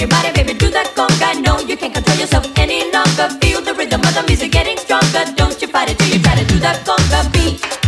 your body, baby, do that conga. No, you can't control yourself any longer. Feel the rhythm of the music getting stronger. Don't you fight it till you try to do that conga beat.